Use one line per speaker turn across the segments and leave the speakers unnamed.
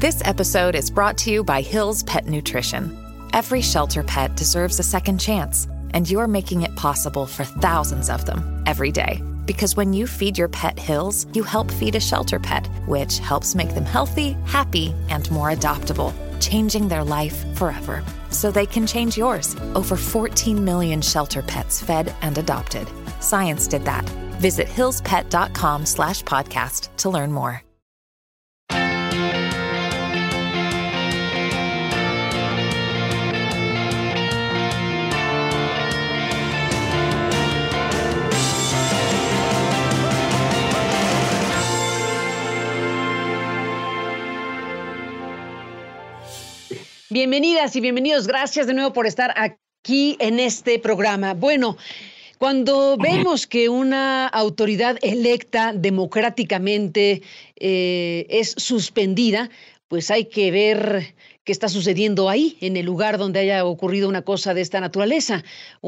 This episode is brought to you by Hill's Pet Nutrition. Every shelter pet deserves a second chance, and you're making it possible for thousands of them every day. Because when you feed your pet Hill's, you help feed a shelter pet, which helps make them healthy, happy, and more adoptable, changing their life forever. So they can change yours. Over 14 million shelter pets fed and adopted. Science did that. Visit hillspet.com/podcast to learn more.
Bienvenidas y bienvenidos. Gracias de nuevo por estar aquí en este programa. Bueno, cuando vemos que una autoridad electa democráticamente es suspendida, pues hay que ver qué está sucediendo ahí, en el lugar donde haya ocurrido una cosa de esta naturaleza.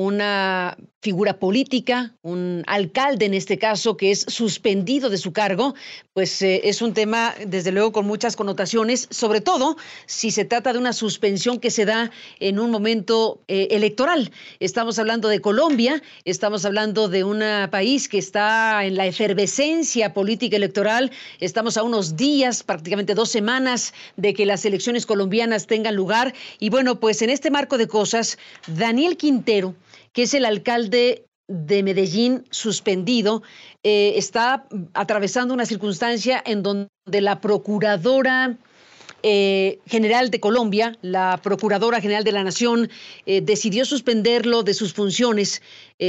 Una figura política, un alcalde en este caso, que es suspendido de su cargo, pues es un tema, desde luego, con muchas connotaciones, sobre todo si se trata de una suspensión que se da en un momento electoral. Estamos hablando de Colombia, estamos hablando de un país que está en la efervescencia política electoral, estamos a unos días, prácticamente 2 semanas, de que las elecciones colombianas tengan lugar. Y bueno, pues en este marco de cosas, Daniel Quintero, que es el alcalde de Medellín suspendido, está atravesando una circunstancia en donde la Procuradora General de Colombia, la Procuradora General de la Nación, decidió suspenderlo de sus funciones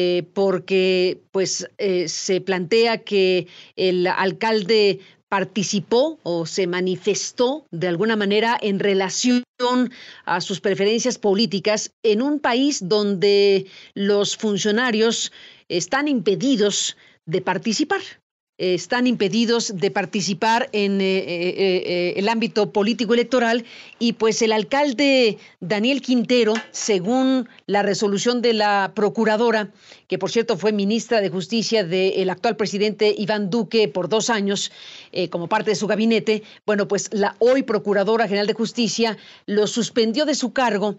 porque pues se plantea que el alcalde participó o se manifestó de alguna manera en relación a sus preferencias políticas en un país donde los funcionarios están impedidos de participar. Están impedidos de participar en el ámbito político electoral, y pues el alcalde Daniel Quintero, según la resolución de la procuradora, que por cierto fue ministra de Justicia del actual presidente Iván Duque por 2 años como parte de su gabinete, bueno, pues la hoy Procuradora General de Justicia lo suspendió de su cargo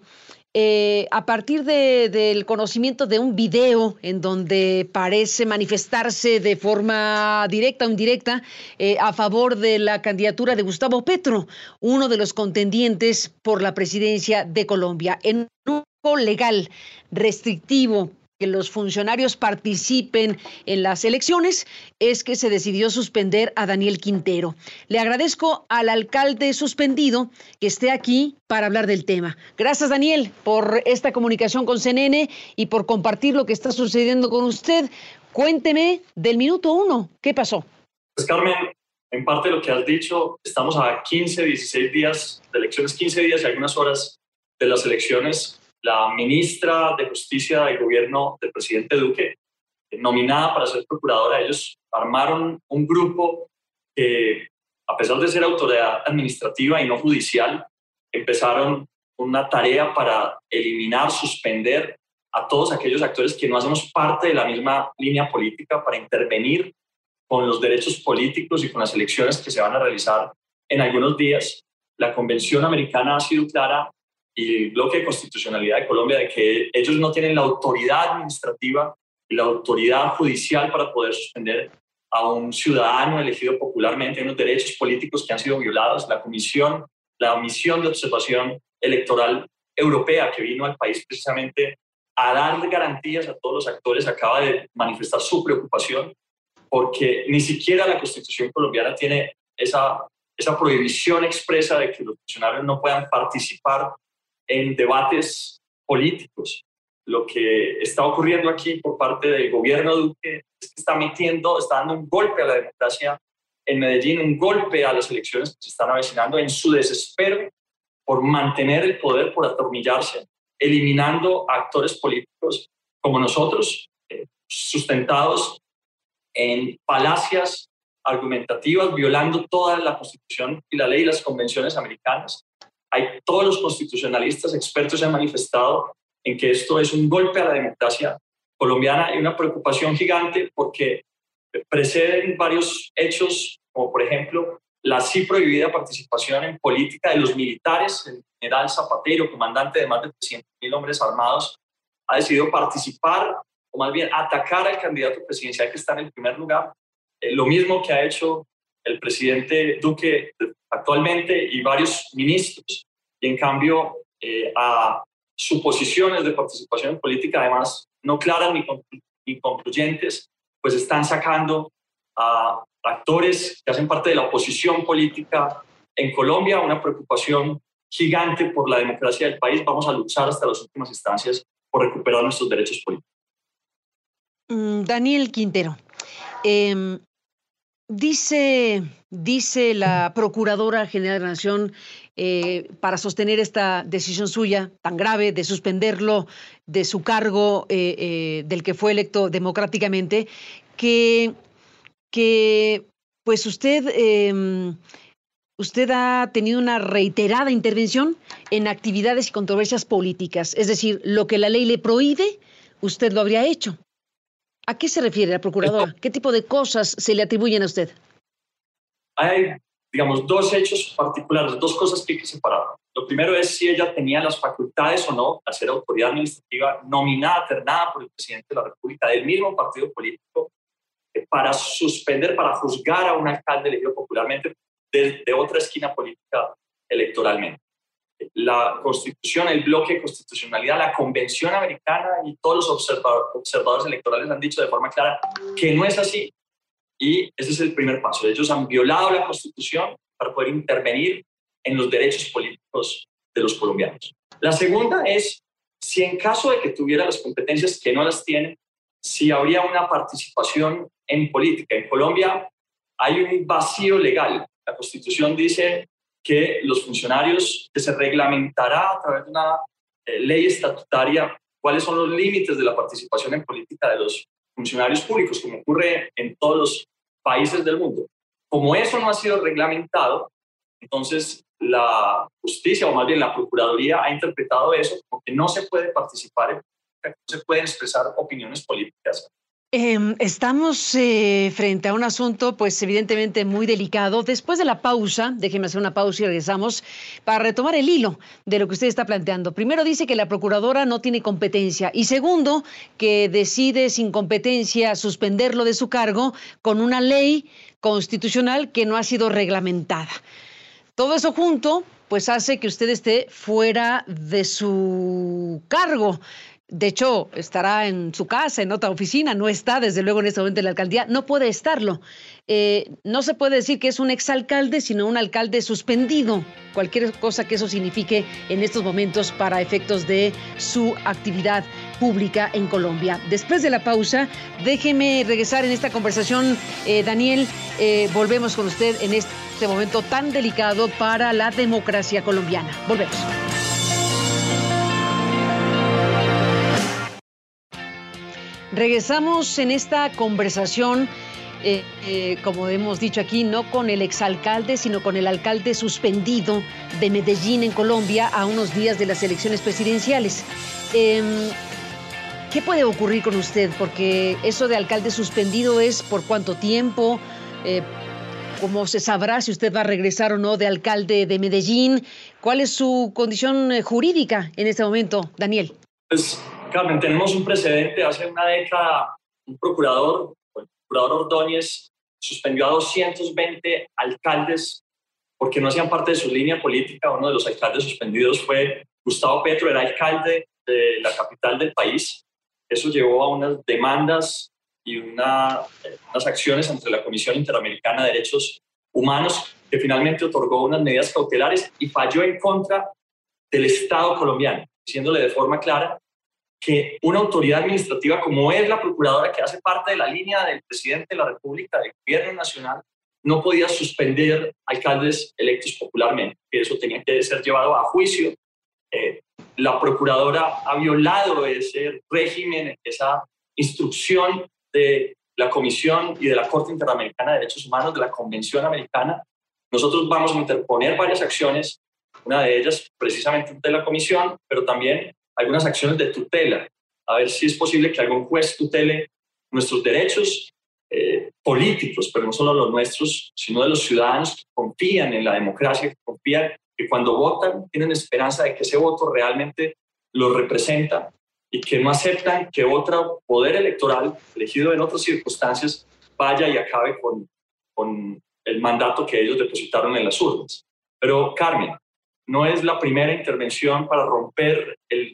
a partir del conocimiento de un video en donde parece manifestarse de forma directa o indirecta a favor de la candidatura de Gustavo Petro, uno de los contendientes por la presidencia de Colombia. En un marco legal restrictivo que los funcionarios participen en las elecciones, es que se decidió suspender a Daniel Quintero. Le agradezco al alcalde suspendido que esté aquí para hablar del tema. Gracias, Daniel, por esta comunicación con CNN y por compartir lo que está sucediendo con usted. Cuénteme del minuto 1, ¿qué pasó?
Pues, Carmen, en parte de lo que has dicho, estamos a 15, 16 días de elecciones, 15 días y algunas horas de las elecciones. La ministra de Justicia del gobierno del presidente Duque, nominada para ser procuradora, ellos armaron un grupo que, a pesar de ser autoridad administrativa y no judicial, empezaron una tarea para eliminar, suspender a todos aquellos actores que no hacemos parte de la misma línea política, para intervenir con los derechos políticos y con las elecciones que se van a realizar en algunos días. La Convención Americana ha sido clara, y el bloque de constitucionalidad de Colombia, de que ellos no tienen la autoridad administrativa y la autoridad judicial para poder suspender a un ciudadano elegido popularmente. Hay unos derechos políticos que han sido violados. La misión de observación electoral europea, que vino al país precisamente a dar garantías a todos los actores, acaba de manifestar su preocupación porque ni siquiera la Constitución colombiana tiene esa prohibición expresa de que los funcionarios no puedan participar en debates políticos. Lo que está ocurriendo aquí por parte del gobierno de Duque es que está dando un golpe a la democracia en Medellín, un golpe a las elecciones que se están avecinando, en su desespero por mantener el poder, por atornillarse, eliminando a actores políticos como nosotros, sustentados en falacias argumentativas, violando toda la Constitución y la ley y las convenciones americanas. Todos los constitucionalistas expertos se han manifestado en que esto es un golpe a la democracia colombiana. Hay una preocupación gigante porque preceden varios hechos, como por ejemplo la sí prohibida participación en política de los militares. El general Zapatero, comandante de más de 300.000 hombres armados, ha decidido participar, o más bien atacar al candidato presidencial que está en el primer lugar. Lo mismo que ha hecho el presidente Duque actualmente y varios ministros. Y en cambio, a suposiciones de participación en política, además no claras ni concluyentes, pues están sacando a actores que hacen parte de la oposición política en Colombia. Una preocupación gigante por la democracia del país. Vamos a luchar hasta las últimas instancias por recuperar nuestros derechos políticos.
Daniel Quintero, dice la Procuradora General de la Nación, para sostener esta decisión suya tan grave de suspenderlo de su cargo, del que fue electo democráticamente, que pues usted ha tenido una reiterada intervención en actividades y controversias políticas. Es decir, lo que la ley le prohíbe, usted lo habría hecho. ¿A qué se refiere la Procuradora? ¿Qué tipo de cosas se le atribuyen a usted?
Hay, digamos, dos hechos particulares, dos cosas que hay que separar. Lo primero es si ella tenía las facultades o no al ser autoridad administrativa nominada, ternada por el presidente de la República del mismo partido político para suspender, para juzgar a un alcalde elegido popularmente de otra esquina política electoralmente. La Constitución, el bloque de constitucionalidad, la Convención Americana y todos los observadores electorales han dicho de forma clara que no es así. Y ese es el primer paso. Ellos han violado la Constitución para poder intervenir en los derechos políticos de los colombianos. La segunda es si en caso de que tuviera las competencias, que no las tiene, si habría una participación en política. En Colombia hay un vacío legal. La Constitución dice que los funcionarios, que se reglamentará a través de una ley estatutaria cuáles son los límites de la participación en política de los funcionarios públicos, como ocurre en todos los países del mundo. Como eso no ha sido reglamentado, entonces la justicia, o más bien la Procuraduría, ha interpretado eso como que no se puede participar en política, no se pueden expresar opiniones políticas.
Estamos frente a un asunto, pues evidentemente muy delicado. Después de la pausa, déjeme hacer una pausa y regresamos para retomar el hilo de lo que usted está planteando. Primero dice que la Procuradora no tiene competencia y segundo, que decide sin competencia suspenderlo de su cargo con una ley constitucional que no ha sido reglamentada. Todo eso junto, pues hace que usted esté fuera de su cargo. De hecho, estará en su casa, en otra oficina, no está desde luego en este momento en la alcaldía, no puede estarlo. No se puede decir que es un exalcalde, sino un alcalde suspendido, cualquier cosa que eso signifique en estos momentos para efectos de su actividad pública en Colombia. Después de la pausa, déjeme regresar en esta conversación, Daniel, volvemos con usted en este momento tan delicado para la democracia colombiana. Volvemos. Regresamos en esta conversación, como hemos dicho aquí, no con el exalcalde, sino con el alcalde suspendido de Medellín, en Colombia, a unos días de las elecciones presidenciales. ¿Qué puede ocurrir con usted? Porque eso de alcalde suspendido es por cuánto tiempo, ¿cómo se sabrá si usted va a regresar o no de alcalde de Medellín? ¿Cuál es su condición jurídica en este momento, Daniel?
Pues, Carmen, tenemos un precedente. Hace una década, el procurador Ordóñez suspendió a 220 alcaldes porque no hacían parte de su línea política. Uno de los alcaldes suspendidos fue Gustavo Petro, era alcalde de la capital del país. Eso llevó a unas demandas y unas acciones ante la Comisión Interamericana de Derechos Humanos, que finalmente otorgó unas medidas cautelares y falló en contra del Estado colombiano, diciéndole de forma clara que una autoridad administrativa como es la Procuradora, que hace parte de la línea del presidente de la República, del gobierno nacional, no podía suspender alcaldes electos popularmente, que eso tenía que ser llevado a juicio. La Procuradora ha violado ese régimen, esa instrucción de la Comisión y de la Corte Interamericana de Derechos Humanos, de la Convención Americana. Nosotros vamos a interponer varias acciones, una de ellas precisamente de la Comisión, pero también algunas acciones de tutela, a ver si es posible que algún juez tutele nuestros derechos. políticos, pero no solo los nuestros, sino de los ciudadanos que confían en la democracia, que confían que cuando votan tienen esperanza de que ese voto realmente los representa y que no aceptan que otro poder electoral elegido en otras circunstancias vaya y acabe con el mandato que ellos depositaron en las urnas. Pero, Carmen, no es la primera intervención para romper el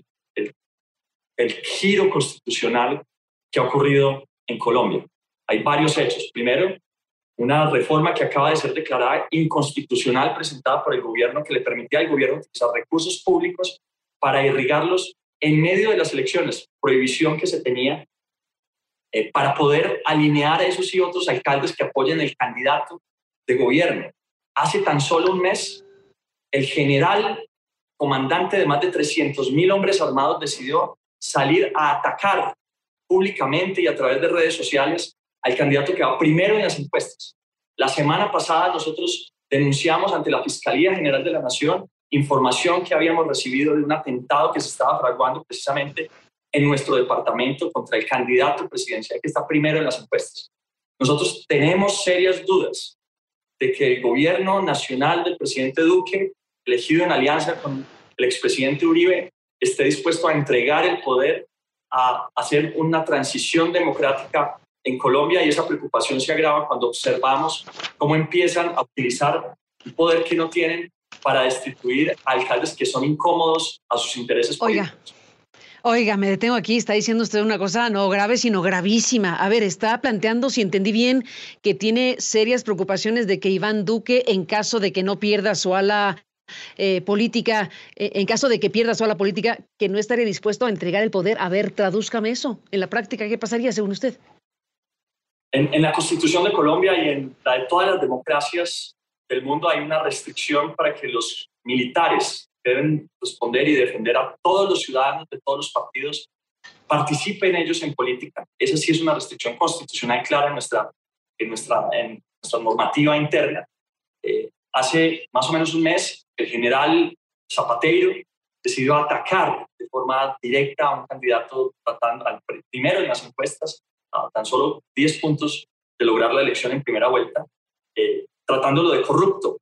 giro constitucional que ha ocurrido en Colombia. Hay varios hechos. Primero, una reforma que acaba de ser declarada inconstitucional presentada por el gobierno que le permitía al gobierno utilizar recursos públicos para irrigarlos en medio de las elecciones, prohibición que se tenía para poder alinear a esos y otros alcaldes que apoyen el candidato de gobierno. Hace tan solo un mes, el general comandante de más de 300.000 hombres armados decidió salir a atacar públicamente y a través de redes sociales al candidato que va primero en las encuestas. La semana pasada nosotros denunciamos ante la Fiscalía General de la Nación información que habíamos recibido de un atentado que se estaba fraguando precisamente en nuestro departamento contra el candidato presidencial que está primero en las encuestas. Nosotros tenemos serias dudas de que el gobierno nacional del presidente Duque, elegido en alianza con el expresidente Uribe, esté dispuesto a entregar el poder a hacer una transición democrática en Colombia, y esa preocupación se agrava cuando observamos cómo empiezan a utilizar el poder que no tienen para destituir a alcaldes que son incómodos a sus intereses políticos.
Oiga, me detengo aquí, está diciendo usted una cosa no grave, sino gravísima. A ver, está planteando, si entendí bien, que tiene serias preocupaciones de que Iván Duque, en caso de que no pierda su ala política, en caso de que pierda su ala política, que no estaría dispuesto a entregar el poder. A ver, tradúzcame eso. En la práctica, ¿qué pasaría según usted?
En la Constitución de Colombia y en la de todas las democracias del mundo hay una restricción para que los militares deben responder y defender a todos los ciudadanos de todos los partidos, participen ellos en política. Esa sí es una restricción constitucional clara en nuestra normativa interna. Hace más o menos un mes, el general Zapatero decidió atacar de forma directa a un candidato tratando al primero en las encuestas, a tan solo 10 puntos de lograr la elección en primera vuelta, tratándolo de corrupto.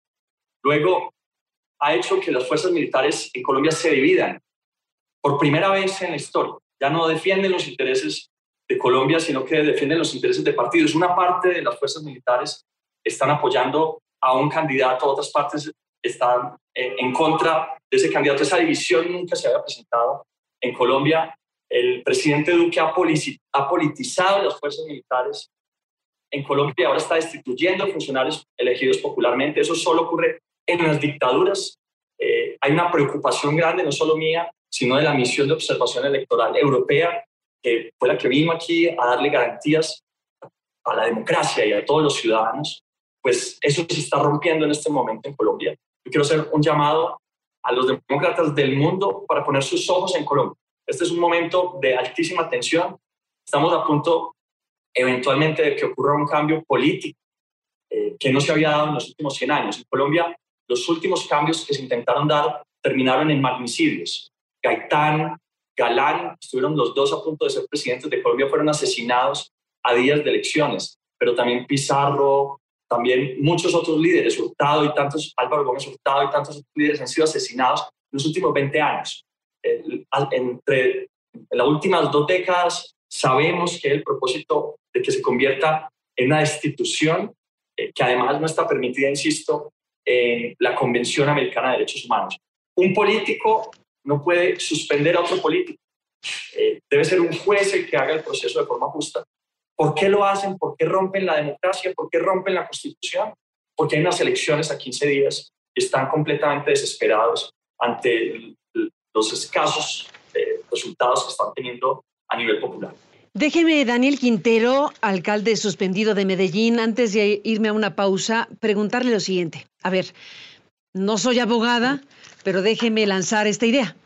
Luego ha hecho que las fuerzas militares en Colombia se dividan por primera vez en la historia. Ya no defienden los intereses de Colombia, sino que defienden los intereses de partidos. Una parte de las fuerzas militares están apoyando a un candidato, otras partes están en contra de ese candidato. Esa división nunca se había presentado en Colombia. El presidente Duque ha politizado las fuerzas militares en Colombia y ahora está destituyendo funcionarios elegidos popularmente. Eso solo ocurre en las dictaduras. Hay una preocupación grande, no solo mía, sino de la misión de observación electoral europea, que fue la que vino aquí a darle garantías a la democracia y a todos los ciudadanos. Pues eso se está rompiendo en este momento en Colombia. Yo quiero hacer un llamado a los demócratas del mundo para poner sus ojos en Colombia. Este es un momento de altísima tensión. Estamos a punto eventualmente de que ocurra un cambio político que no se había dado en los últimos 100 años. En Colombia, los últimos cambios que se intentaron dar terminaron en magnicidios. Gaitán, Galán, estuvieron los dos a punto de ser presidentes de Colombia, fueron asesinados a días de elecciones, pero también Pizarro, también muchos otros líderes, Hurtado y tantos, Álvaro Gómez Hurtado y tantos otros líderes han sido asesinados en los últimos 20 años. En las últimas 2 décadas sabemos que el propósito de que se convierta en una destitución que además no está permitida, insisto, en la Convención Americana de Derechos Humanos. Un político no puede suspender a otro político. Debe ser un juez el que haga el proceso de forma justa. ¿Por qué lo hacen? ¿Por qué rompen la democracia? ¿Por qué rompen la Constitución? Porque hay unas elecciones a 15 días y están completamente desesperados ante los escasos resultados que están teniendo a nivel popular.
Déjeme, Daniel Quintero, alcalde suspendido de Medellín, antes de irme a una pausa, preguntarle lo siguiente. A ver, no soy abogada, pero déjeme lanzar esta idea.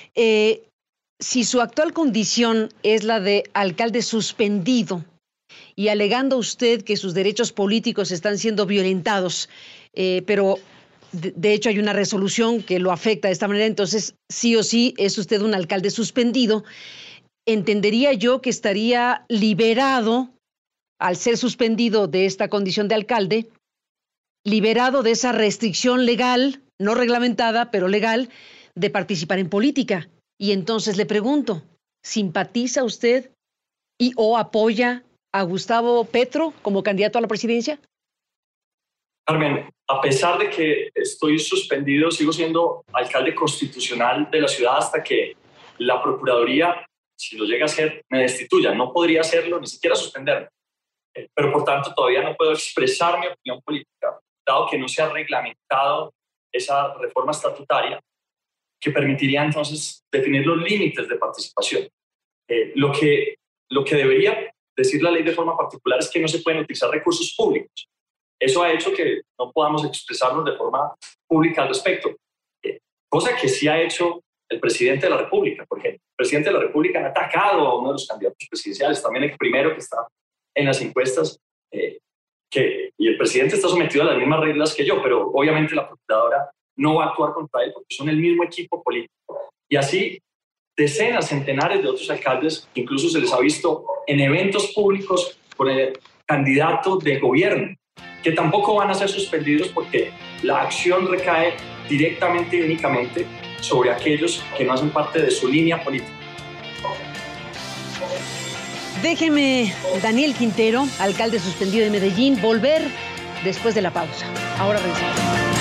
Si su actual condición es la de alcalde suspendido y alegando usted que sus derechos políticos están siendo violentados, pero de hecho hay una resolución que lo afecta de esta manera, entonces sí o sí es usted un alcalde suspendido, entendería yo que estaría liberado al ser suspendido de esta condición de alcalde, liberado de esa restricción legal, no reglamentada, pero legal, de participar en política. Y entonces le pregunto, ¿simpatiza usted o apoya a Gustavo Petro como candidato a la presidencia?
Carmen, a pesar de que estoy suspendido, sigo siendo alcalde constitucional de la ciudad hasta que la Procuraduría, si lo llega a hacer, me destituya. No podría hacerlo, ni siquiera suspenderme. Pero por tanto todavía no puedo expresar mi opinión política, dado que no se ha reglamentado esa reforma estatutaria que permitiría entonces definir los límites de participación. Lo que debería decir la ley de forma particular es que no se pueden utilizar recursos públicos. Eso ha hecho que no podamos expresarnos de forma pública al respecto, cosa que sí ha hecho el presidente de la República. Por ejemplo, el presidente de la República ha atacado a uno de los candidatos presidenciales, también el primero que está en las encuestas, y el presidente está sometido a las mismas reglas que yo, pero obviamente la procuradora no va a actuar contra él porque son el mismo equipo político. Y así decenas, centenares de otros alcaldes, incluso se les ha visto en eventos públicos con el candidato de gobierno, que tampoco van a ser suspendidos porque la acción recae directamente y únicamente sobre aquellos que no hacen parte de su línea política.
Déjeme, Daniel Quintero, alcalde suspendido de Medellín, volver después de la pausa. Ahora regresamos.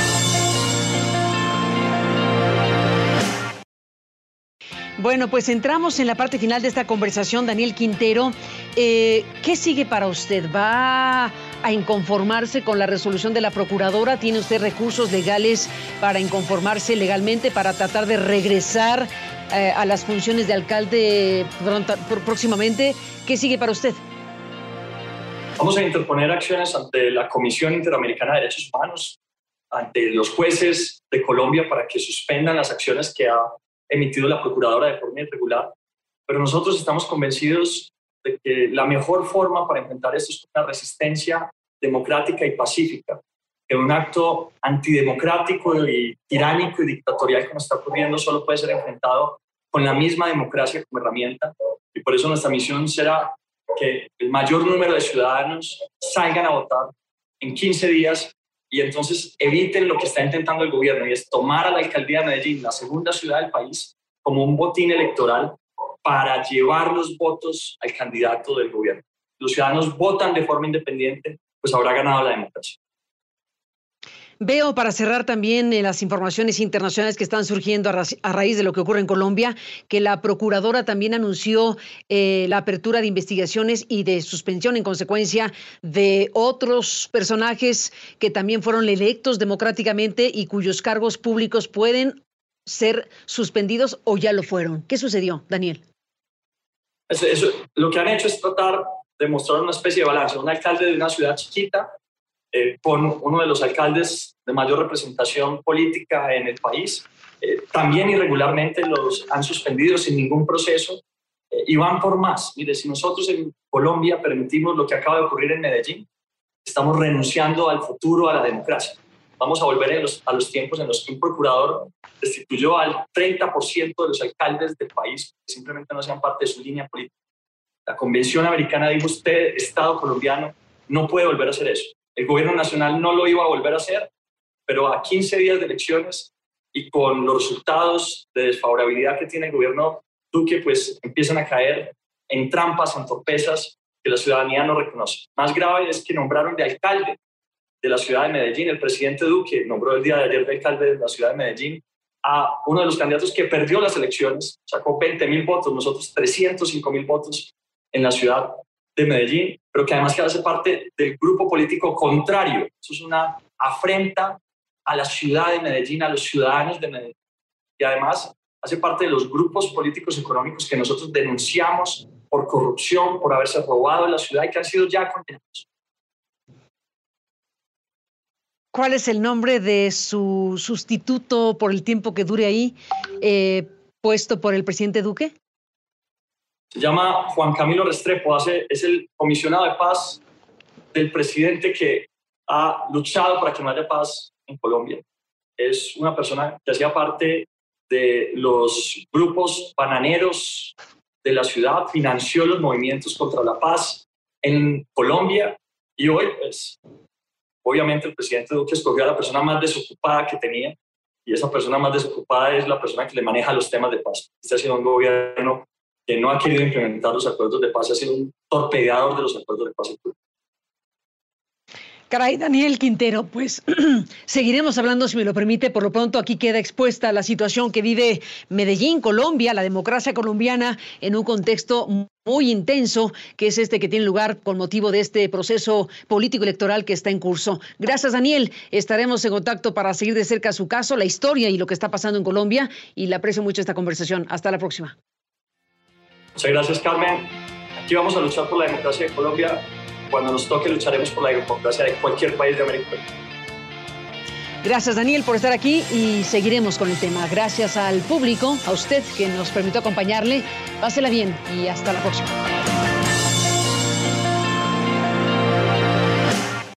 Bueno, pues entramos en la parte final de esta conversación, Daniel Quintero. ¿Qué sigue para usted? ¿Va a inconformarse con la resolución de la Procuradora? ¿Tiene usted recursos legales para inconformarse legalmente, para tratar de regresar a las funciones de alcalde próximamente? ¿Qué sigue para usted?
Vamos a interponer acciones ante la Comisión Interamericana de Derechos Humanos, ante los jueces de Colombia para que suspendan las acciones que ha emitido la Procuradora de forma irregular. Pero nosotros estamos convencidos de que la mejor forma para enfrentar esto es una resistencia democrática y pacífica, que un acto antidemocrático y tiránico y dictatorial como está ocurriendo solo puede ser enfrentado con la misma democracia como herramienta. Y por eso nuestra misión será que el mayor número de ciudadanos salgan a votar en 15 días y entonces eviten lo que está intentando el gobierno, y es tomar a la alcaldía de Medellín, la segunda ciudad del país, como un botín electoral para llevar los votos al candidato del gobierno. Los ciudadanos votan de forma independiente, pues habrá ganado la democracia.
Veo, para cerrar también, las informaciones internacionales que están surgiendo a raíz de lo que ocurre en Colombia, que la Procuradora también anunció la apertura de investigaciones y de suspensión en consecuencia de otros personajes que también fueron electos democráticamente y cuyos cargos públicos pueden ser suspendidos o ya lo fueron. ¿Qué sucedió, Daniel?
Eso, lo que han hecho es tratar de mostrar una especie de balance. Un alcalde de una ciudad chiquita con uno de los alcaldes de mayor representación política en el país. También irregularmente los han suspendido sin ningún proceso y van por más. Mire, si nosotros en Colombia permitimos lo que acaba de ocurrir en Medellín, estamos renunciando al futuro, a la democracia. Vamos a volver a los tiempos en los que un procurador destituyó al 30% de los alcaldes del país que simplemente no hacían parte de su línea política. La Convención Americana dijo: usted, Estado colombiano, no puede volver a hacer eso. El gobierno nacional no lo iba a volver a hacer, pero a 15 días de elecciones y con los resultados de desfavorabilidad que tiene el gobierno Duque, pues empiezan a caer en trampas, en torpezas que la ciudadanía no reconoce. Más grave es que nombraron de alcalde de la ciudad de Medellín. El presidente Duque nombró el día de ayer de alcalde de la ciudad de Medellín a uno de los candidatos que perdió las elecciones, sacó 20.000 votos, nosotros 305.000 votos en la ciudad de Medellín, pero que además que hace parte del grupo político contrario. Eso es una afrenta a la ciudad de Medellín, a los ciudadanos de Medellín. Y además hace parte de los grupos políticos económicos que nosotros denunciamos por corrupción, por haberse robado en la ciudad y que han sido ya condenados.
¿Cuál es el nombre de su sustituto por el tiempo que dure ahí, puesto por el presidente Duque?
Se llama Juan Camilo Restrepo, es el comisionado de paz del presidente que ha luchado para que no haya paz en Colombia. Es una persona que hacía parte de los grupos bananeros de la ciudad, financió los movimientos contra la paz en Colombia. Y hoy, pues, obviamente el presidente Duque escogió a la persona más desocupada que tenía, y esa persona más desocupada es la persona que le maneja los temas de paz. Este ha sido un gobierno que no ha querido implementar los acuerdos de paz, ha sido un torpedeador de los acuerdos de paz en Colombia.
Caray, Daniel Quintero, pues seguiremos hablando, si me lo permite. Por lo pronto, aquí queda expuesta la situación que vive Medellín, Colombia, la democracia colombiana, en un contexto muy intenso, que es este que tiene lugar con motivo de este proceso político electoral que está en curso. Gracias, Daniel. Estaremos en contacto para seguir de cerca su caso, la historia y lo que está pasando en Colombia, y le aprecio mucho esta conversación. Hasta la próxima.
Muchas gracias, Carmen. Aquí vamos a luchar por la democracia de Colombia. Cuando nos toque, lucharemos por la democracia de cualquier país de América Latina.
Gracias, Daniel, por estar aquí, y seguiremos con el tema. Gracias al público, a usted que nos permitió acompañarle. Pásela bien y hasta la próxima.